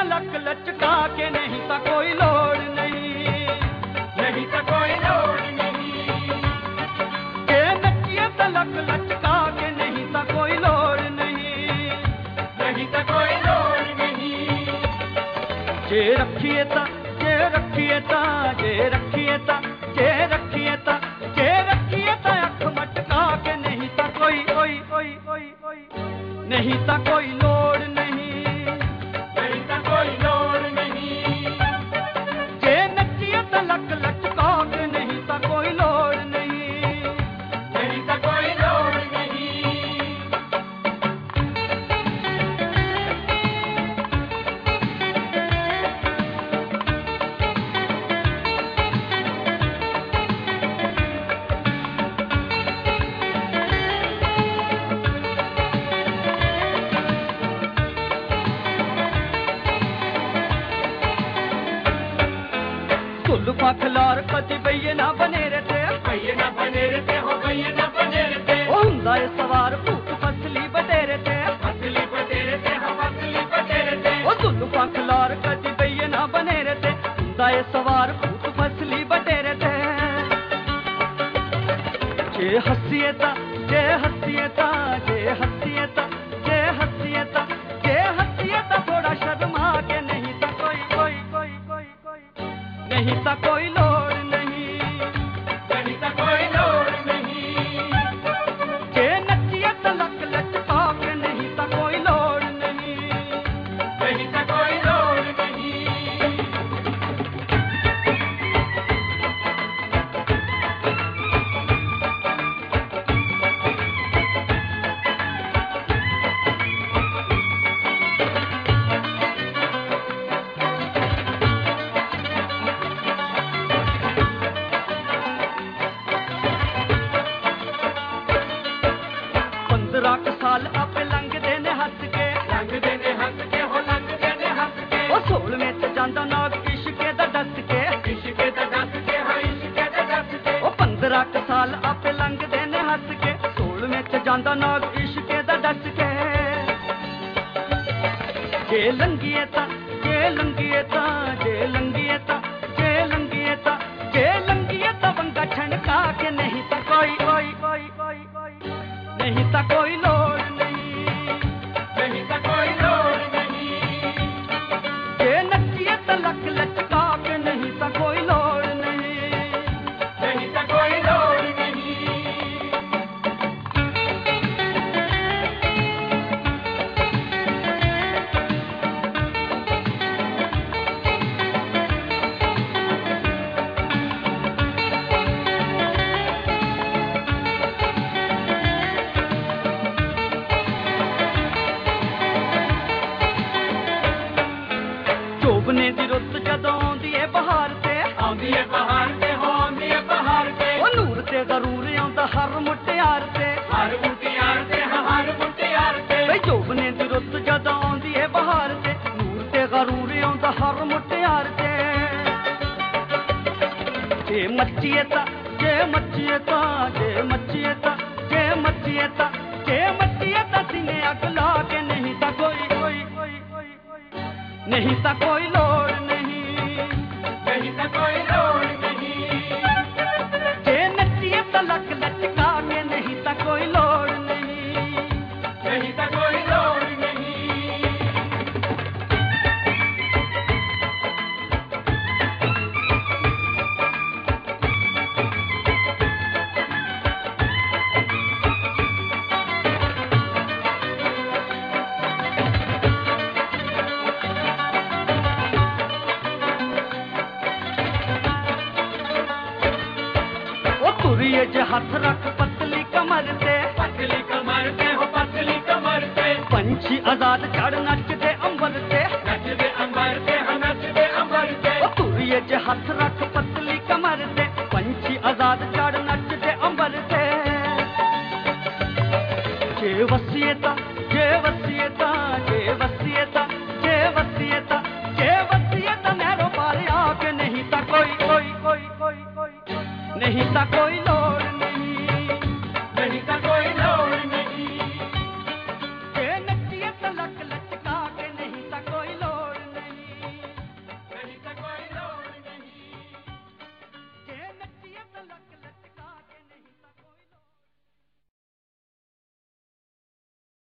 तलक लचका के, नहीं तो कोई लोड़ नहीं, नहीं तो कोई लोड़ नहीं। के नचिए तलक लचका के, नहीं तो कोई लोड़ नहीं, नहीं तो कोई लोड़ नहीं। जे रखिए ता, जे रखिए ता, जे रखिए ता, जे रखिए ता, जे रखिए ता अख मटका के, नहीं तो कोई ओई ओई ओई ओई, नहीं तो कोई लोड़ नहीं, नहीं तो कोई लोड़ नहीं। जे नचिए तलक लचका के, नहीं तो कोई लोड़ नहीं, नहीं तो कोई लोड़ नहीं। जुल्फा खिलार कदी बइये ना बने रहते, बइये ना बने रहते हो, बइये ना बने रहते। ओ हुंदा ए सवार भूत फसली बटेरे थे, फसली बटेरे थे, हम फसली बटेरे थे। ओ जुल्फा खिलार कदी बइये ना बने रहते, हुंदा ए सवार भूत फसली बटेरे थे। जे हंसिए ता, जे हंसिए ता, जे हंसिए ता, जे हंसिए ता, जे हंसिए ता थोड़ा शर्मा के, नहीं तो कोई कोई कोई कोई कोई, नहीं तो कोई लोड़ नहीं, नहीं तो कोई लोड़ नहीं। जे नचिए तलक लचका के, नहीं तो कोई लोड़ नहीं, नहीं तो कोई लोड़ नहीं। साल आपे लंघ देने हंस के, लंघ देने हंस के हो, लंघ देने हंस के। ओ 16वें च जांदा नाग इश्के दा डस के, इश्के दा डस के, हाँ इश्के दा डस के। ओ 15 क साल आपे लंघ देने हंस के, 16वें च जांदा नाग इश्के दा डस के। जे लंघिए ता, जे लंघिए ता, जे लंघिए ता, जे लंघिए ता, जे लंघिए ता वंगा छणका के, नहीं तो कोई ओई ओई ओई ओई, नहीं तो कोई लोड़ नहीं, नहीं तो कोई लोड़ नहीं। जे नचिए तलक लचका के, नहीं तो कोई लोड़ नहीं, नहीं तो कोई लोड़ नहीं। जोबने दी रुत जदों आउंदी ए बहार ते, आउंदी ए बहार ते हो, आउंदी ए बहार ते। ओ नूर ते जरूर आउंदा हर मुटियार ते, हर मुटियार ते, हर मुटियार ते। वे जोबने दी रुत जदों आउंदी ए बहार ते, नूर ते जरूर आउंदा हर मुटियार ते। जे मच्चिए ता, जे मच्चिए ता, जे मच्चिए ता, जे मच्चिए ता, जे मच्चिए ता सीने अग ला के, नहीं तो कोई कोई कोई कोई कोई, नहीं तो कोई लोड़ नहीं, नहीं तो कोई लोड़ नहीं। जे नचिए तलक लचका के, नहीं तो कोई लोड़ नहीं, नहीं तो कोई लोड़ नहीं। तुरिए जे हाथ रख पतली कमर ते, पतली कमर ते हो, पतली कमर ते। पंछी आजाद चढ़ नचदे अंबर ते, नचदे अंबर ते, हाँ नचदे अंबर ते। ओ तुरिए जे हाथ रख पतली कमर ते, पंछी आजाद चढ़ नचदे अंबर ते। जे वसीयता, जे वसीयता, जे वसीयता, जे वसीयता, जे वसीयता नहरों पार आके, नहीं तो कोई कोई कोई कोई कोई, नहीं तो कोई